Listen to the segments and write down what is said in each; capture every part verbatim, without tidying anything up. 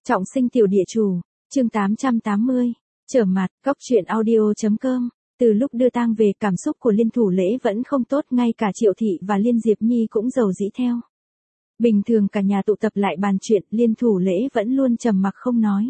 Trọng sinh tiểu địa chủ, chương tám trăm tám mươi, trở mặt, góc truyện audio.com. Từ lúc đưa tang về, cảm xúc của Liên Thủ Lễ vẫn không tốt, ngay cả Triệu Thị và Liên Diệp Nhi cũng rầu rĩ theo. Bình thường cả nhà tụ tập lại bàn chuyện, Liên Thủ Lễ vẫn luôn trầm mặc không nói.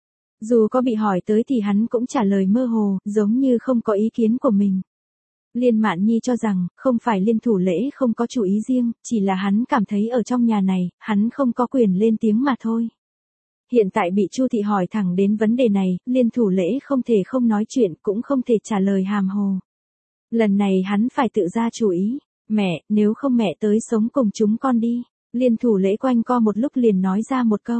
Dù có bị hỏi tới thì hắn cũng trả lời mơ hồ, giống như không có ý kiến của mình. Liên Mạn Nhi cho rằng, không phải Liên Thủ Lễ không có chủ ý riêng, chỉ là hắn cảm thấy ở trong nhà này, hắn không có quyền lên tiếng mà thôi. Hiện tại bị Chu Thị hỏi thẳng đến vấn đề này, Liên Thủ Lễ không thể không nói chuyện, cũng không thể trả lời hàm hồ. Lần này hắn phải tự ra chủ ý. Mẹ, nếu không mẹ tới sống cùng chúng con đi. Liên Thủ Lễ quanh co một lúc liền nói ra một câu.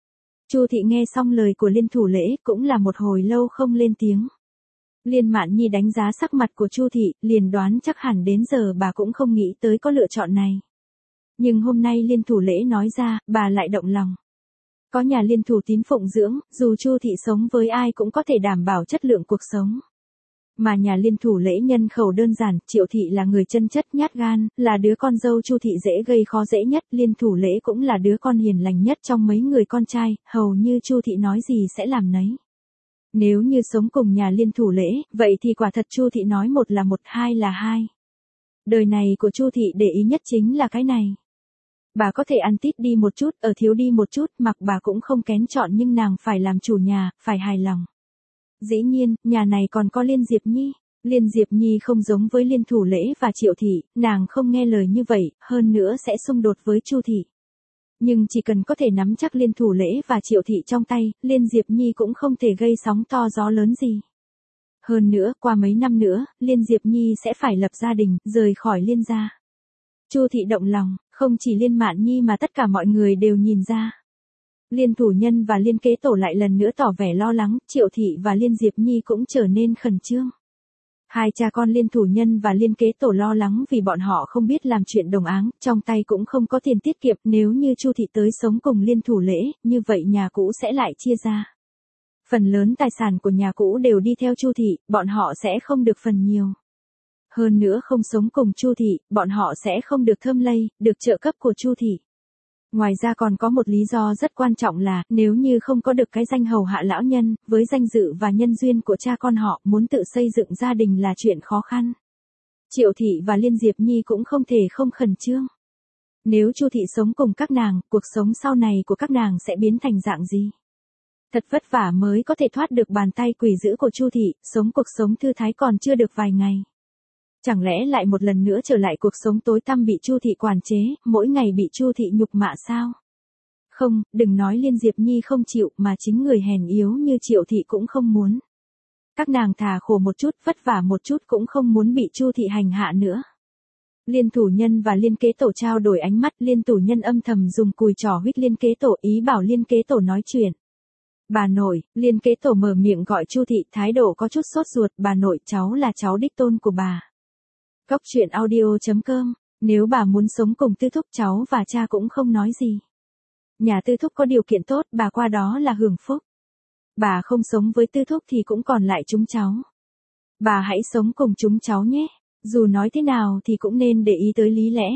Chu Thị nghe xong lời của Liên Thủ Lễ, cũng là một hồi lâu không lên tiếng. Liên Mạn Nhi đánh giá sắc mặt của Chu Thị, liền đoán chắc hẳn đến giờ bà cũng không nghĩ tới có lựa chọn này. Nhưng hôm nay Liên Thủ Lễ nói ra, bà lại động lòng. Có nhà Liên Thủ tín phụng dưỡng, dù Chu Thị sống với ai cũng có thể đảm bảo chất lượng cuộc sống. Mà nhà Liên Thủ Lễ nhân khẩu đơn giản, Triệu Thị là người chân chất nhát gan, là đứa con dâu Chu Thị dễ gây khó dễ nhất, Liên Thủ Lễ cũng là đứa con hiền lành nhất trong mấy người con trai, hầu như Chu Thị nói gì sẽ làm nấy. Nếu như sống cùng nhà Liên Thủ Lễ, vậy thì quả thật Chu Thị nói một là một, hai là hai. Đời này của Chu Thị để ý nhất chính là cái này. Bà có thể ăn tít đi một chút, ở thiếu đi một chút, mặc bà cũng không kén chọn, nhưng nàng phải làm chủ nhà, phải hài lòng. Dĩ nhiên, nhà này còn có Liên Diệp Nhi. Liên Diệp Nhi không giống với Liên Thủ Lễ và Triệu Thị, nàng không nghe lời như vậy, hơn nữa sẽ xung đột với Chu Thị. Nhưng chỉ cần có thể nắm chắc Liên Thủ Lễ và Triệu Thị trong tay, Liên Diệp Nhi cũng không thể gây sóng to gió lớn gì. Hơn nữa, qua mấy năm nữa, Liên Diệp Nhi sẽ phải lập gia đình, rời khỏi Liên gia. Chu Thị động lòng, không chỉ Liên Mạn Nhi mà tất cả mọi người đều nhìn ra. Liên Thủ Nhân và Liên Kế Tổ lại lần nữa tỏ vẻ lo lắng, Triệu Thị và Liên Diệp Nhi cũng trở nên khẩn trương. Hai cha con Liên Thủ Nhân và Liên Kế Tổ lo lắng vì bọn họ không biết làm chuyện đồng áng, trong tay cũng không có tiền tiết kiệm, nếu như Chu Thị tới sống cùng Liên Thủ Lễ, như vậy nhà cũ sẽ lại chia ra. Phần lớn tài sản của nhà cũ đều đi theo Chu Thị, bọn họ sẽ không được phần nhiều. Hơn nữa không sống cùng Chu Thị, bọn họ sẽ không được thơm lây, được trợ cấp của Chu Thị. Ngoài ra còn có một lý do rất quan trọng là, nếu như không có được cái danh hầu hạ lão nhân, với danh dự và nhân duyên của cha con họ, muốn tự xây dựng gia đình là chuyện khó khăn. Triệu Thị và Liên Diệp Nhi cũng không thể không khẩn trương. Nếu Chu Thị sống cùng các nàng, cuộc sống sau này của các nàng sẽ biến thành dạng gì? Thật vất vả mới có thể thoát được bàn tay quỷ dữ của Chu Thị, sống cuộc sống thư thái còn chưa được vài ngày. Chẳng lẽ lại một lần nữa trở lại cuộc sống tối tăm bị Chu Thị quản chế, mỗi ngày bị Chu Thị nhục mạ sao? Không, đừng nói Liên Diệp Nhi không chịu, mà chính người hèn yếu như Triệu Thị cũng không muốn. Các nàng thà khổ một chút, vất vả một chút cũng không muốn bị Chu Thị hành hạ nữa. Liên Thủ Nhân và Liên Kế Tổ trao đổi ánh mắt, Liên Thủ Nhân âm thầm dùng cùi trỏ huých Liên Kế Tổ, ý bảo Liên Kế Tổ nói chuyện. Bà nội, Liên Kế Tổ mở miệng gọi Chu Thị, thái độ có chút sốt ruột, bà nội, cháu là cháu đích tôn của bà. Góc truyện audio.com, nếu bà muốn sống cùng Tư Thúc, cháu và cha cũng không nói gì. Nhà Tư Thúc có điều kiện tốt, bà qua đó là hưởng phúc. Bà không sống với Tư Thúc thì cũng còn lại chúng cháu. Bà hãy sống cùng chúng cháu nhé, dù nói thế nào thì cũng nên để ý tới lý lẽ.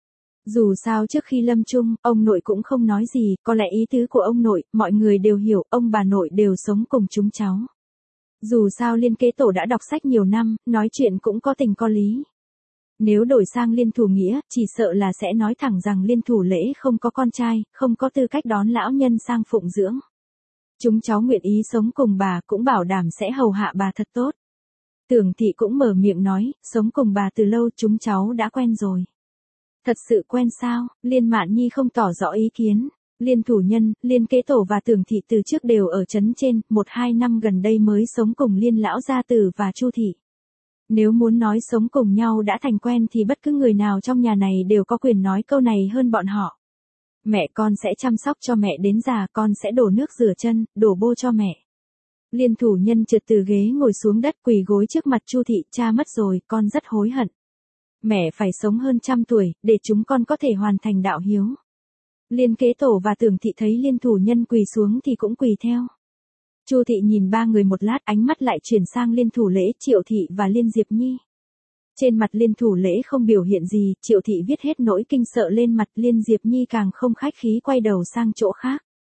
Dù sao trước khi lâm chung, ông nội cũng không nói gì, có lẽ ý tứ của ông nội, mọi người đều hiểu, ông bà nội đều sống cùng chúng cháu. Dù sao Liên Kế Tổ đã đọc sách nhiều năm, nói chuyện cũng có tình có lý. Nếu đổi sang Liên Thủ Nghĩa, chỉ sợ là sẽ nói thẳng rằng Liên Thủ Lễ không có con trai, không có tư cách đón lão nhân sang phụng dưỡng. Chúng cháu nguyện ý sống cùng bà, cũng bảo đảm sẽ hầu hạ bà thật tốt. Tưởng Thị cũng mở miệng nói, sống cùng bà từ lâu, chúng cháu đã quen rồi. Thật sự quen sao? Liên Mạn Nhi không tỏ rõ ý kiến. Liên Thủ Nhân, Liên Kế Tổ và Tưởng Thị từ trước đều ở trấn trên, một hai năm gần đây mới sống cùng Liên Lão Gia Tử và Chu Thị. Nếu muốn nói sống cùng nhau đã thành quen thì bất cứ người nào trong nhà này đều có quyền nói câu này hơn bọn họ. Mẹ con sẽ chăm sóc cho mẹ đến già, con sẽ đổ nước rửa chân, đổ bô cho mẹ. Liên Thủ Nhân trượt từ ghế ngồi xuống đất, quỳ gối trước mặt Chu Thị, cha mất rồi, con rất hối hận. Mẹ phải sống hơn trăm tuổi, để chúng con có thể hoàn thành đạo hiếu. Liên Kế Tổ và Tưởng Thị thấy Liên Thủ Nhân quỳ xuống thì cũng quỳ theo. Chu Thị nhìn ba người một lát, ánh mắt lại chuyển sang Liên Thủ Lễ, Triệu Thị và Liên Diệp Nhi. Trên mặt Liên Thủ Lễ không biểu hiện gì, Triệu Thị viết hết nỗi kinh sợ lên mặt, Liên Diệp Nhi càng không khách khí quay đầu sang chỗ khác.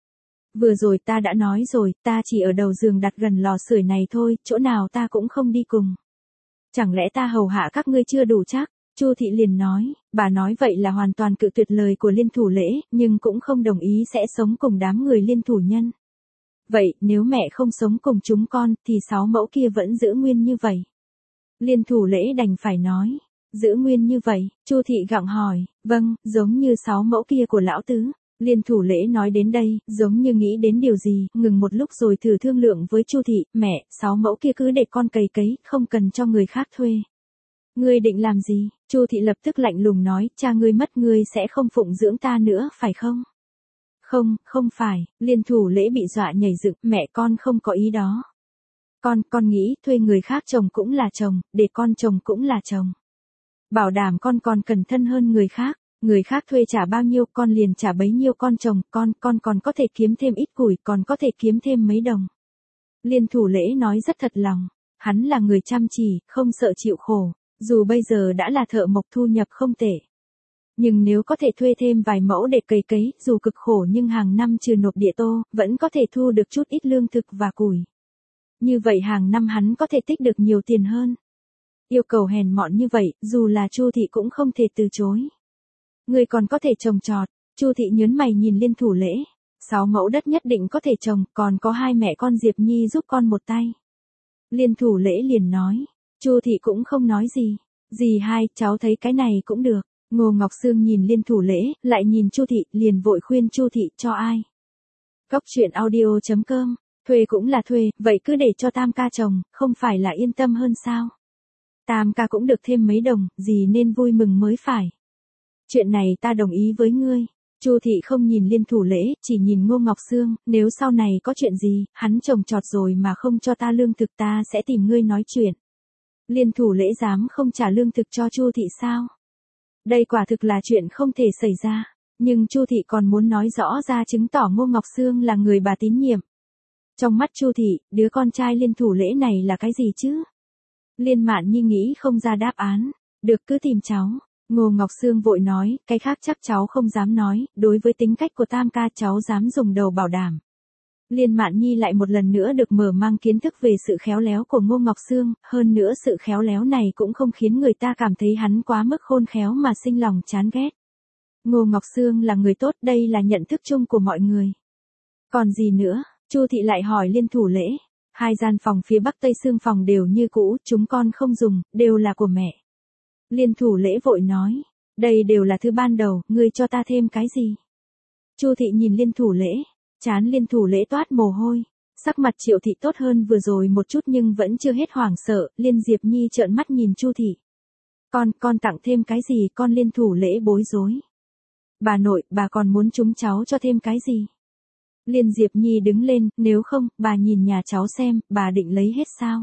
Vừa rồi ta đã nói rồi, ta chỉ ở đầu giường đặt gần lò sưởi này thôi, chỗ nào ta cũng không đi cùng. Chẳng lẽ ta hầu hạ các ngươi chưa đủ chắc? Chu Thị liền nói, bà nói vậy là hoàn toàn cự tuyệt lời của Liên Thủ Lễ, nhưng cũng không đồng ý sẽ sống cùng đám người Liên Thủ Nhân. Vậy, nếu mẹ không sống cùng chúng con, thì sáu mẫu kia vẫn giữ nguyên như vậy. Liên Thủ Lễ đành phải nói, giữ nguyên như vậy, Chu Thị gặng hỏi, vâng, giống như sáu mẫu kia của lão tứ. Liên Thủ Lễ nói đến đây, giống như nghĩ đến điều gì, ngừng một lúc rồi thử thương lượng với Chu Thị, mẹ, sáu mẫu kia cứ để con cày cấy, không cần cho người khác thuê. Ngươi định làm gì? Chu Thị lập tức lạnh lùng nói, cha ngươi mất ngươi sẽ không phụng dưỡng ta nữa, phải không? Không, không phải, Liên Thủ Lễ bị dọa nhảy dựng, mẹ con không có ý đó. Con, con nghĩ thuê người khác chồng cũng là chồng, để con chồng cũng là chồng. Bảo đảm con còn cẩn thân hơn người khác, người khác thuê trả bao nhiêu con liền trả bấy nhiêu con chồng, con, con còn có thể kiếm thêm ít củi, còn có thể kiếm thêm mấy đồng. Liên Thủ Lễ nói rất thật lòng, hắn là người chăm chỉ, không sợ chịu khổ, dù bây giờ đã là thợ mộc thu nhập không tệ. Nhưng nếu có thể thuê thêm vài mẫu để cày cấy, dù cực khổ nhưng hàng năm trừ nộp địa tô, vẫn có thể thu được chút ít lương thực và củi. Như vậy hàng năm hắn có thể tích được nhiều tiền hơn. Yêu cầu hèn mọn như vậy, dù là Chu Thị cũng không thể từ chối. Người còn có thể trồng trọt, Chu Thị nhớn mày nhìn Liên Thủ Lễ. Sáu mẫu đất nhất định có thể trồng, còn có hai mẹ con Diệp Nhi giúp con một tay. Liên Thủ Lễ liền nói, Chu Thị cũng không nói gì. Dì hai, cháu thấy cái này cũng được. Ngô Ngọc Sương nhìn Liên Thủ Lễ, lại nhìn Chu Thị, liền vội khuyên Chu Thị cho ai. Cóc truyện audio chấm com, thuê cũng là thuê, vậy cứ để cho Tam ca chồng, không phải là yên tâm hơn sao? Tam ca cũng được thêm mấy đồng, dì nên vui mừng mới phải. Chuyện này ta đồng ý với ngươi. Chu Thị không nhìn Liên Thủ Lễ, chỉ nhìn Ngô Ngọc Sương, nếu sau này có chuyện gì, hắn trồng trọt rồi mà không cho ta lương thực ta sẽ tìm ngươi nói chuyện. Liên Thủ Lễ dám không trả lương thực cho Chu Thị sao? Đây quả thực là chuyện không thể xảy ra, nhưng Chu Thị còn muốn nói rõ ra chứng tỏ Ngô Ngọc Sương là người bà tín nhiệm. Trong mắt Chu Thị, đứa con trai Liên Thủ Lễ này là cái gì chứ? Liên Mạn Nhi nghĩ không ra đáp án, được cứ tìm cháu. Ngô Ngọc Sương vội nói, cái khác chắc cháu không dám nói, đối với tính cách của Tam ca cháu dám dùng đầu bảo đảm. Liên Mạn Nhi lại một lần nữa được mở mang kiến thức về sự khéo léo của Ngô Ngọc Sương, hơn nữa sự khéo léo này cũng không khiến người ta cảm thấy hắn quá mức khôn khéo mà sinh lòng chán ghét. Ngô Ngọc Sương là người tốt, đây là nhận thức chung của mọi người. Còn gì nữa? Chu Thị lại hỏi Liên Thủ Lễ. Hai gian phòng phía bắc tây xương phòng đều như cũ, chúng con không dùng, đều là của mẹ. Liên Thủ Lễ vội nói, đây đều là thứ ban đầu, ngươi cho ta thêm cái gì? Chu Thị nhìn Liên Thủ Lễ, trán Liên Thủ Lễ toát mồ hôi, sắc mặt Triệu Thị tốt hơn vừa rồi một chút nhưng vẫn chưa hết hoảng sợ, Liên Diệp Nhi trợn mắt nhìn Chu Thị. Con, con tặng thêm cái gì? Con Liên Thủ Lễ bối rối. Bà nội, bà còn muốn chúng cháu cho thêm cái gì? Liên Diệp Nhi đứng lên, nếu không, bà nhìn nhà cháu xem, bà định lấy hết sao?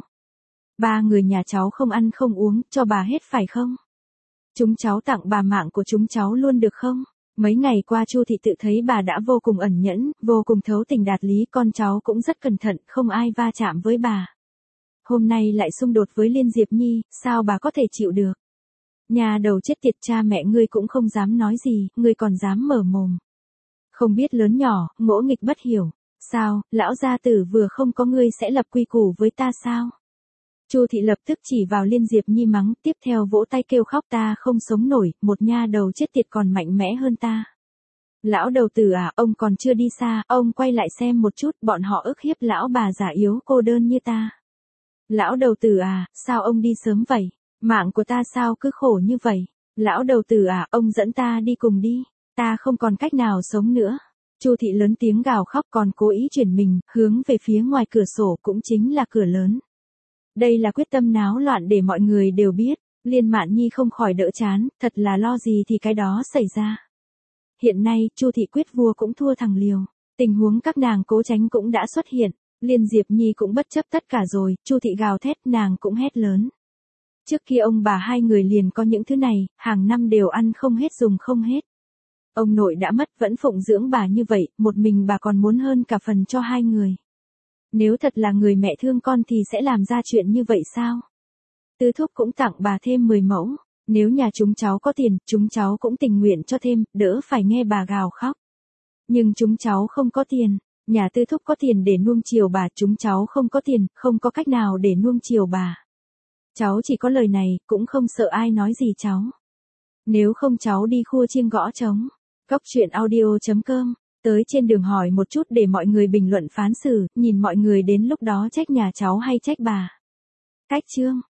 Ba người nhà cháu không ăn không uống, cho bà hết phải không? Chúng cháu tặng bà mạng của chúng cháu luôn được không? Mấy ngày qua Chu Thị tự thấy bà đã vô cùng ẩn nhẫn, vô cùng thấu tình đạt lý, con cháu cũng rất cẩn thận, không ai va chạm với bà. Hôm nay lại xung đột với Liên Diệp Nhi, sao bà có thể chịu được? Nhà đầu chết tiệt, cha mẹ ngươi cũng không dám nói gì, ngươi còn dám mở mồm. Không biết lớn nhỏ, ngỗ nghịch bất hiểu. Sao, lão gia tử vừa không có ngươi sẽ lập quy củ với ta sao? Chu Thị lập tức chỉ vào Liên Diệp Nhi mắng, tiếp theo vỗ tay kêu khóc, ta không sống nổi, một nha đầu chết tiệt còn mạnh mẽ hơn ta. Lão đầu tử à, ông còn chưa đi xa, ông quay lại xem một chút, bọn họ ức hiếp lão bà già yếu cô đơn như ta. Lão đầu tử à, sao ông đi sớm vậy? Mạng của ta sao cứ khổ như vậy? Lão đầu tử à, ông dẫn ta đi cùng đi, ta không còn cách nào sống nữa. Chu Thị lớn tiếng gào khóc, còn cố ý chuyển mình, hướng về phía ngoài cửa sổ, cũng chính là cửa lớn. Đây là quyết tâm náo loạn để mọi người đều biết. Liên Mạn Nhi không khỏi đỡ chán, thật là lo gì thì cái đó xảy ra. Hiện nay, Chu Thị quyết vua cũng thua thằng liều. Tình huống các nàng cố tránh cũng đã xuất hiện. Liên Diệp Nhi cũng bất chấp tất cả rồi, Chu Thị gào thét, nàng cũng hét lớn. Trước kia ông bà hai người liền có những thứ này, hàng năm đều ăn không hết dùng không hết. Ông nội đã mất vẫn phụng dưỡng bà như vậy, một mình bà còn muốn hơn cả phần cho hai người. Nếu thật là người mẹ thương con thì sẽ làm ra chuyện như vậy sao? Tư thúc cũng tặng bà thêm mười mẫu, nếu nhà chúng cháu có tiền, chúng cháu cũng tình nguyện cho thêm, đỡ phải nghe bà gào khóc. Nhưng chúng cháu không có tiền, Nhà tư thúc có tiền để nuông chiều bà, chúng cháu không có tiền, không có cách nào để nuông chiều bà. Cháu chỉ có lời này, cũng không sợ ai nói gì cháu. Nếu không cháu đi khua chiêng gõ trống. Cóc truyện audio chấm com. Tới trên đường hỏi một chút để mọi người bình luận phán xử, nhìn mọi người đến lúc đó trách nhà cháu hay trách bà. Cách chương.